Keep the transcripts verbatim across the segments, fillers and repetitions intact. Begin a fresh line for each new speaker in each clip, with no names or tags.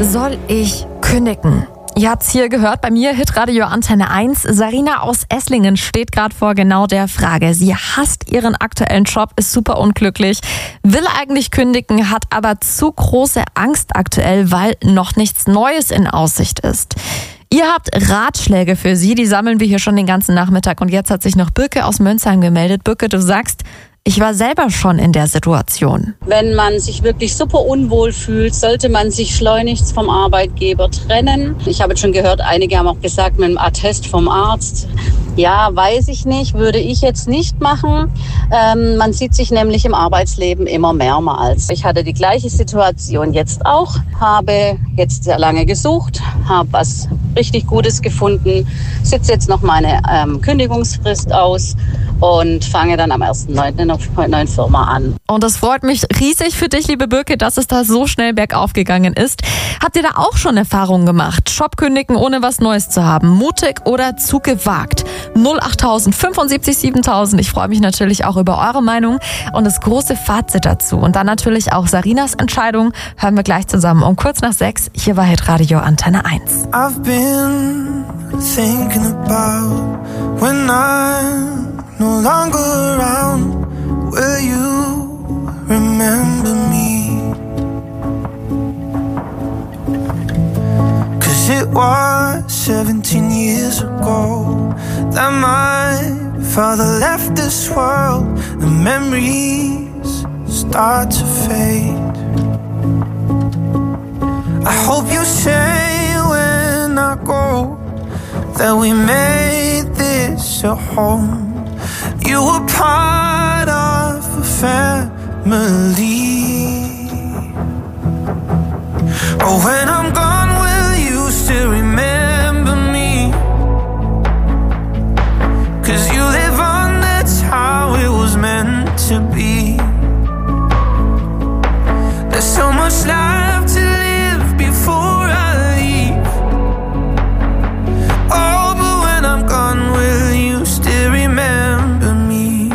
Soll ich kündigen? Ihr habt's hier gehört, bei mir Hitradio Antenne eins. Sarina aus Esslingen steht gerade vor genau der Frage. Sie hasst ihren aktuellen Job, ist super unglücklich, will eigentlich kündigen, hat aber zu große Angst aktuell, weil noch nichts Neues in Aussicht ist. Ihr habt Ratschläge für sie, die sammeln wir hier schon den ganzen Nachmittag. Und jetzt hat sich noch Birke aus Mönchsheim gemeldet. Birke, du sagst, ich war selber schon in der Situation.
Wenn man sich wirklich super unwohl fühlt, sollte man sich schleunigst vom Arbeitgeber trennen. Ich habe jetzt schon gehört, einige haben auch gesagt, mit einem Attest vom Arzt. Ja, weiß ich nicht, würde ich jetzt nicht machen. Ähm, man sieht sich nämlich im Arbeitsleben immer mehrmals. Ich hatte die gleiche Situation jetzt auch, habe jetzt sehr lange gesucht, habe was richtig Gutes gefunden, sitze jetzt noch meine ähm, Kündigungsfrist aus und fange dann am ersten neunten in einer neuen Firma an.
Und das freut mich riesig für dich, liebe Birke, dass es da so schnell bergauf gegangen ist. Habt ihr da auch schon Erfahrungen gemacht? Job kündigen, ohne was Neues zu haben? Mutig oder zu gewagt? null acht tausend fünfundsiebzig siebentausend. Ich freue mich natürlich auch über eure Meinung und das große Fazit dazu. Und dann natürlich auch Sarinas Entscheidung. Hören wir gleich zusammen um kurz nach sechs. Hier war Hitradio Antenne eins.
I've been thinking about when I'm no longer around. Will you remember me? Cause it was seventeen years ago that my father left this world. The memories start to fade. I hope you say when I go that we made this a home. You were part of a family. Oh, when I'm gone, will you still remember me? Cause you live on, that's how it was meant to be. There's so much life to live before I leave. Oh, but when I'm gone, will you still remember me?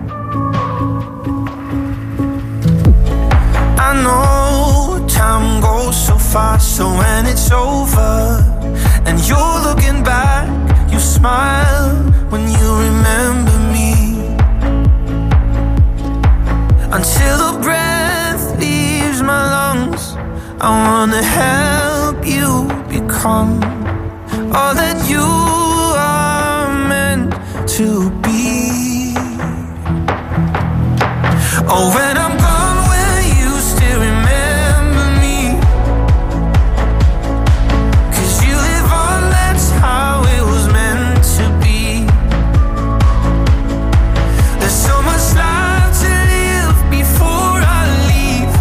I know time goes so fast, so when it's over and you're looking back, you smile when you remember me. Until the breath leaves my lungs, I wanna help you become all that you are meant to be. Oh, when I'm gone, will you still remember me? Cause you live on, that's how it was meant to be. There's so much life to live before I leave.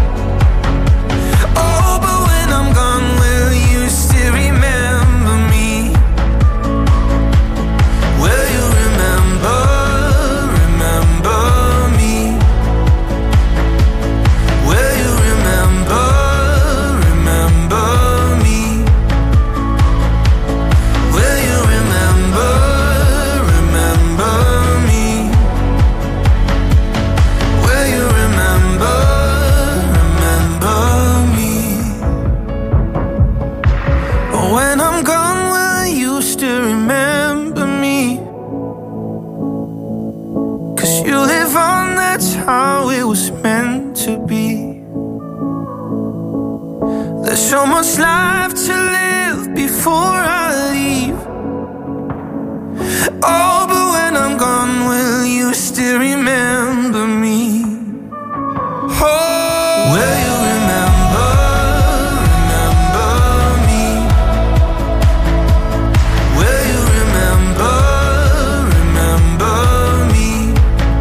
Oh, but when I'm gone, will you still remember me? Will you remember, remember me? Will you remember, remember me? Will you remember, remember me? Will you remember, remember me? But when I'm gone, will you still remember me? Cause you live on, that's how it was meant to be. There's so much life to live before I leave. Oh, but when I'm gone, will you still remember me? Oh, will you remember, remember me? Will you remember, remember me?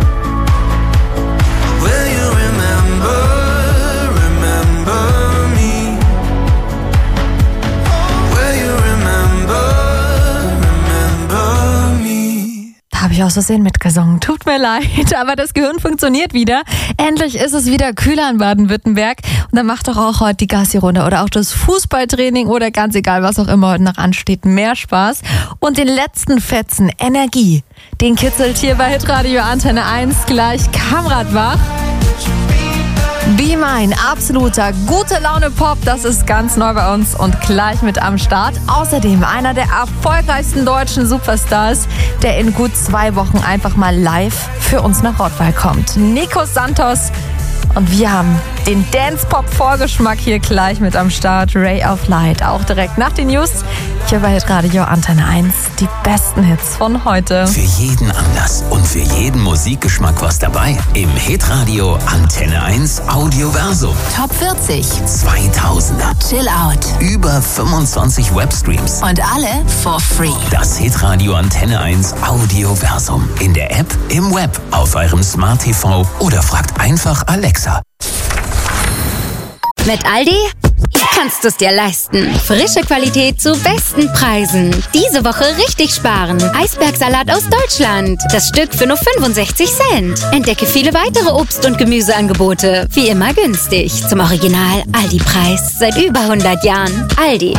Will you remember, remember me? Will you remember, remember me?
Da habe ich aus Versehen mitgesungen. Tut mir leid, aber das Gehirn funktioniert wieder. Endlich ist es wieder kühler in Baden-Württemberg. Und dann macht doch auch heute die Gassi-Runde oder auch das Fußballtraining oder ganz egal, was auch immer heute noch ansteht, mehr Spaß. Und den letzten Fetzen Energie, den kitzelt hier bei Hitradio Antenne eins gleich Kamrat wach. Be Mine, absoluter gute Laune Pop, das ist ganz neu bei uns und gleich mit am Start. Außerdem einer der erfolgreichsten deutschen Superstars, der in gut zwei Wochen einfach mal live für uns nach Rottweil kommt. Nico Santos. Und wir haben den Dance-Pop-Vorgeschmack hier gleich mit am Start. Ray of Light, auch direkt nach den News. Hier bei Hitradio Antenne eins, die besten Hits von heute.
Für jeden Anlass und für jeden Musikgeschmack was dabei. Im Hitradio Antenne eins Audioversum.
Top vierzig.
zweitausender.
Chill Out.
Über fünfundzwanzig Webstreams.
Und alle for free.
Das Hitradio Antenne eins Audioversum. In der App, im Web, auf eurem Smart T V oder fragt einfach Alexa.
Mit Aldi kannst du es dir leisten. Frische Qualität zu besten Preisen. Diese Woche richtig sparen. Eisbergsalat aus Deutschland. Das Stück für nur fünfundsechzig Cent. Entdecke viele weitere Obst- und Gemüseangebote. Wie immer günstig. Zum Original Aldi-Preis seit über hundert Jahren. Aldi.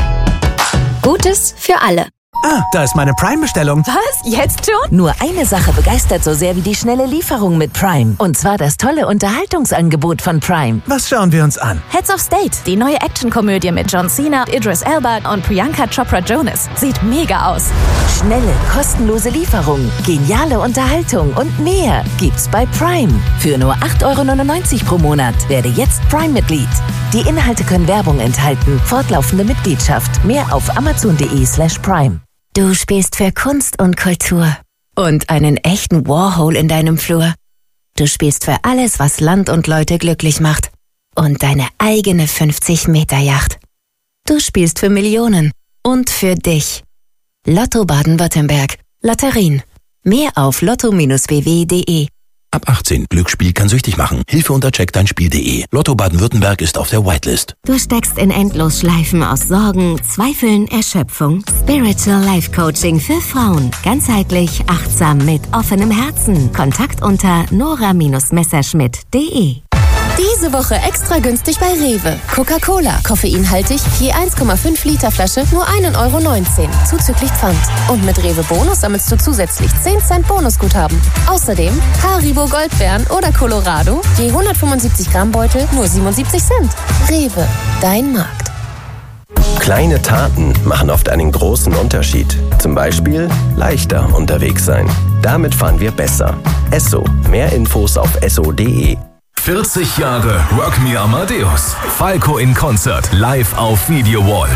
Gutes für alle.
Ah, da ist meine Prime-Bestellung.
Was? Jetzt schon?
Nur eine Sache begeistert so sehr wie die schnelle Lieferung mit Prime. Und zwar das tolle Unterhaltungsangebot von Prime.
Was schauen wir uns an?
Heads of State, die neue Actionkomödie mit John Cena, Idris Elba und Priyanka Chopra Jonas. Sieht mega aus.
Schnelle, kostenlose Lieferung, geniale Unterhaltung und mehr gibt's bei Prime. Für nur acht Euro neunundneunzig pro Monat. Werde jetzt Prime-Mitglied. Die Inhalte können Werbung enthalten. Fortlaufende Mitgliedschaft. Mehr auf amazon.de slash prime.
Du spielst für Kunst und Kultur. Und einen echten Warhol in deinem Flur. Du spielst für alles, was Land und Leute glücklich macht. Und deine eigene fünfzig Meter Yacht. Du spielst für Millionen. Und für dich. Lotto Baden-Württemberg. Lotterien. Mehr auf lotto Bindestrich b w punkt de.
Ab achtzehn. Glücksspiel kann süchtig machen. Hilfe unter check dein spiel punkt de. Lotto Baden-Württemberg ist auf der Whitelist.
Du steckst in Endlosschleifen aus Sorgen, Zweifeln, Erschöpfung. Spiritual Life Coaching für Frauen. Ganzheitlich, achtsam mit offenem Herzen. Kontakt unter nora messerschmidt punkt de.
Diese Woche extra günstig bei Rewe. Coca-Cola, koffeinhaltig, je eins Komma fünf Liter Flasche, nur ein Euro neunzehn, zuzüglich Pfand. Und mit Rewe Bonus sammelst du zusätzlich zehn Cent Bonusguthaben. Außerdem Haribo Goldbeeren oder Colorado, je hundertfünfundsiebzig Gramm Beutel, nur siebenundsiebzig Cent. Rewe, dein Markt.
Kleine Taten machen oft einen großen Unterschied. Zum Beispiel leichter unterwegs sein. Damit fahren wir besser. Esso, mehr Infos auf esso punkt de.
vierzig Jahre Rock Me Amadeus. Falco in Konzert, live auf Videowall.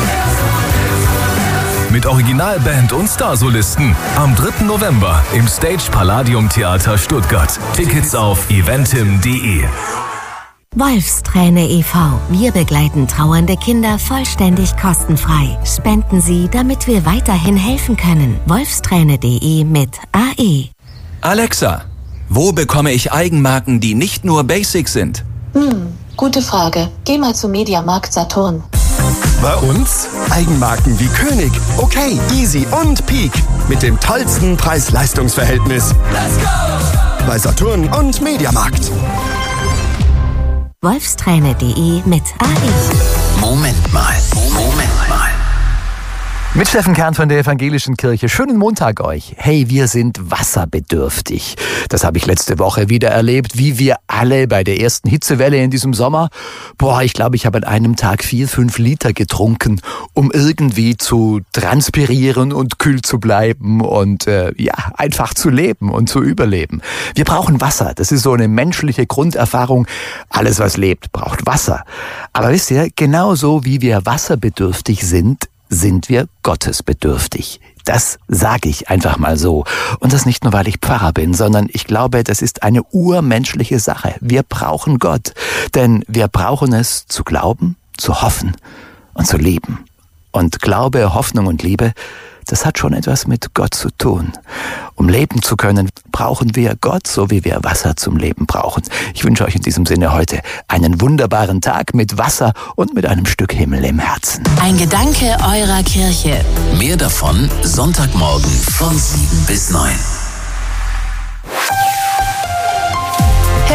Mit Originalband und Starsolisten. Am dritten November im Stage Palladium Theater Stuttgart. Tickets auf eventim punkt de.
Wolfsträne e V. Wir begleiten trauernde Kinder vollständig kostenfrei. Spenden Sie, damit wir weiterhin helfen können. wolfsträne punkt de mit A E.
Alexa, wo bekomme ich Eigenmarken, die nicht nur Basic sind?
Hm, gute Frage. Geh mal zum Mediamarkt Saturn.
Bei uns Eigenmarken wie König, Okay, Easy und Peak. Mit dem tollsten Preis-Leistungs-Verhältnis. Let's go! Bei Saturn und Mediamarkt.
wolfsträne punkt de mit A E.
Moment mal, Moment mal.
Mit Steffen Kern von der Evangelischen Kirche. Schönen Montag euch. Hey, wir sind wasserbedürftig. Das habe ich letzte Woche wieder erlebt, wie wir alle bei der ersten Hitzewelle in diesem Sommer. Boah, ich glaube, ich habe an einem Tag vier, fünf Liter getrunken, um irgendwie zu transpirieren und kühl zu bleiben und äh, ja, einfach zu leben und zu überleben. Wir brauchen Wasser. Das ist so eine menschliche Grunderfahrung. Alles, was lebt, braucht Wasser. Aber wisst ihr, genauso wie wir wasserbedürftig sind, sind wir gottesbedürftig. Das sage ich einfach mal so. Und das nicht nur, weil ich Pfarrer bin, sondern ich glaube, das ist eine urmenschliche Sache. Wir brauchen Gott, denn wir brauchen es zu glauben, zu hoffen und zu lieben. Und Glaube, Hoffnung und Liebe, das hat schon etwas mit Gott zu tun. Um leben zu können, brauchen wir Gott, so wie wir Wasser zum Leben brauchen. Ich wünsche euch in diesem Sinne heute einen wunderbaren Tag mit Wasser und mit einem Stück Himmel im Herzen.
Ein Gedanke eurer Kirche.
Mehr davon Sonntagmorgen von sieben bis neun.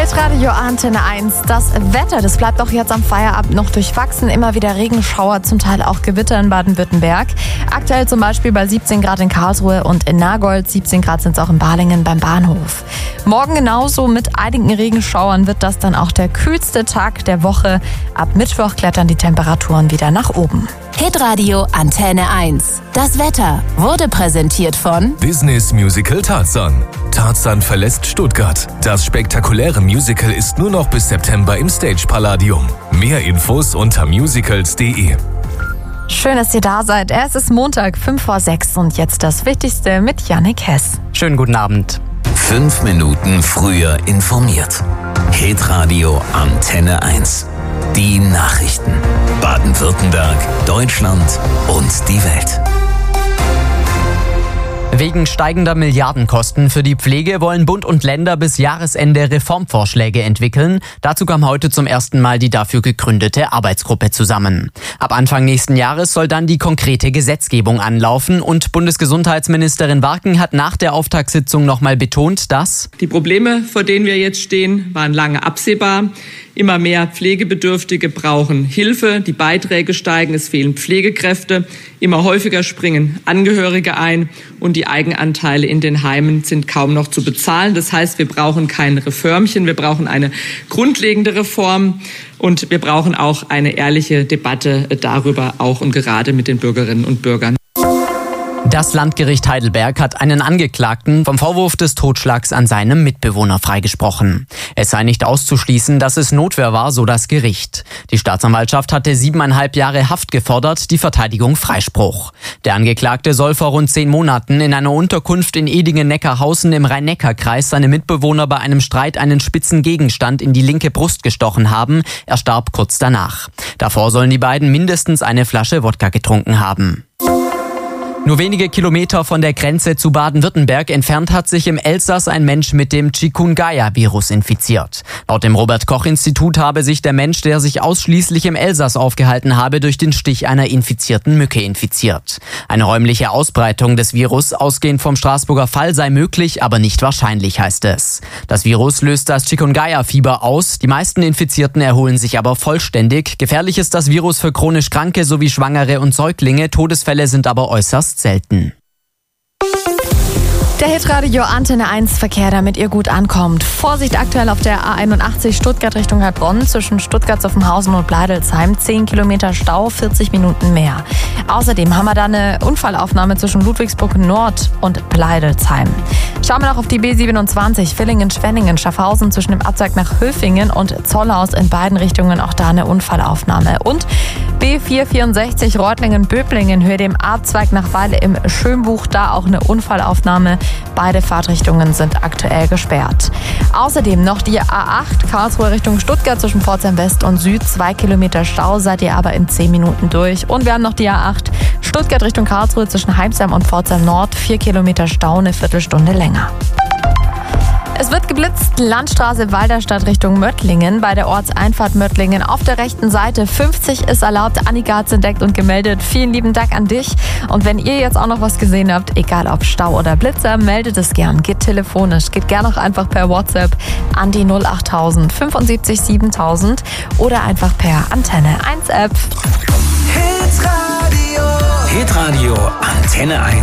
Hitradio Antenne eins. Das Wetter, das bleibt auch jetzt am Feierabend noch durchwachsen. Immer wieder Regenschauer, zum Teil auch Gewitter in Baden-Württemberg. Aktuell zum Beispiel bei siebzehn Grad in Karlsruhe und in Nagold. siebzehn Grad sind es auch in Balingen beim Bahnhof. Morgen genauso mit einigen Regenschauern wird das dann auch der kühlste Tag der Woche. Ab Mittwoch klettern die Temperaturen wieder nach oben.
Hitradio Antenne eins. Das Wetter wurde präsentiert von
Disneys Musical Tarzan. Tarzan verlässt Stuttgart. Das spektakuläre Musical ist nur noch bis September im Stage Palladium. Mehr Infos unter musicals punkt de.
Schön, dass ihr da seid. Es ist Montag, fünf vor sechs und jetzt das Wichtigste mit Jannik Hess.
Schönen guten Abend.
Fünf Minuten früher informiert. Hitradio Antenne eins. Die Nachrichten. Baden-Württemberg, Deutschland und die Welt.
Wegen steigender Milliardenkosten für die Pflege wollen Bund und Länder bis Jahresende Reformvorschläge entwickeln. Dazu kam heute zum ersten Mal die dafür gegründete Arbeitsgruppe zusammen. Ab Anfang nächsten Jahres soll dann die konkrete Gesetzgebung anlaufen und Bundesgesundheitsministerin Warken hat nach der Auftaktssitzung nochmal betont, dass
die Probleme, vor denen wir jetzt stehen, waren lange absehbar. Immer mehr Pflegebedürftige brauchen Hilfe, die Beiträge steigen, es fehlen Pflegekräfte, immer häufiger springen Angehörige ein und die Eigenanteile in den Heimen sind kaum noch zu bezahlen. Das heißt, wir brauchen kein Reformchen, wir brauchen eine grundlegende Reform und wir brauchen auch eine ehrliche Debatte darüber, auch und gerade mit den Bürgerinnen und Bürgern.
Das Landgericht Heidelberg hat einen Angeklagten vom Vorwurf des Totschlags an seinem Mitbewohner freigesprochen. Es sei nicht auszuschließen, dass es Notwehr war, so das Gericht. Die Staatsanwaltschaft hatte siebeneinhalb Jahre Haft gefordert, die Verteidigung Freispruch. Der Angeklagte soll vor rund zehn Monaten in einer Unterkunft in Edingen-Neckarhausen im Rhein-Neckar-Kreis seinem Mitbewohner bei einem Streit einen spitzen Gegenstand in die linke Brust gestochen haben. Er starb kurz danach. Davor sollen die beiden mindestens eine Flasche Wodka getrunken haben. Nur wenige Kilometer von der Grenze zu Baden-Württemberg entfernt hat sich im Elsass ein Mensch mit dem Chikungunya-Virus infiziert. Laut dem Robert-Koch-Institut habe sich der Mensch, der sich ausschließlich im Elsass aufgehalten habe, durch den Stich einer infizierten Mücke infiziert. Eine räumliche Ausbreitung des Virus, ausgehend vom Straßburger Fall, sei möglich, aber nicht wahrscheinlich, heißt es. Das Virus löst das Chikungunya-Fieber aus. Die meisten Infizierten erholen sich aber vollständig. Gefährlich ist das Virus für chronisch Kranke sowie Schwangere und Säuglinge. Todesfälle sind aber äußerst selten.
Der Hitradio Antenne eins Verkehr, damit ihr gut ankommt. Vorsicht aktuell auf der A einundachtzig Stuttgart Richtung Heilbronn zwischen Stuttgart-Zuffenhausen und Bleidelsheim. zehn Kilometer Stau, vierzig Minuten mehr. Außerdem haben wir da eine Unfallaufnahme zwischen Ludwigsburg Nord und Bleidelsheim. Schauen wir noch auf die B siebenundzwanzig Villingen-Schwenningen, Schaffhausen zwischen dem Abzweig nach Höfingen und Zollhaus in beiden Richtungen. Auch da eine Unfallaufnahme. Und B vierhundertvierundsechzig Reutlingen-Böblingen, Höhe dem Abzweig nach Weile im Schönbuch, da auch eine Unfallaufnahme. Beide Fahrtrichtungen sind aktuell gesperrt. Außerdem noch die A acht Karlsruhe Richtung Stuttgart zwischen Pforzheim West und Süd. Zwei Kilometer Stau, seid ihr aber in zehn Minuten durch. Und wir haben noch die A acht Stuttgart Richtung Karlsruhe zwischen Heimsheim und Pforzheim Nord. Vier Kilometer Stau, eine Viertelstunde länger. Es wird geblitzt, Landstraße Walderstadt Richtung Möttlingen, bei der Ortseinfahrt Möttlingen auf der rechten Seite. fünfzig ist erlaubt, Annika hat's entdeckt und gemeldet. Vielen lieben Dank an dich. Und wenn ihr jetzt auch noch was gesehen habt, egal ob Stau oder Blitzer, meldet es gern. Geht telefonisch, geht gern auch einfach per WhatsApp an die null achttausend fünfundsiebzig siebentausend oder einfach per Antenne eins App.
Hitradio Antenne eins.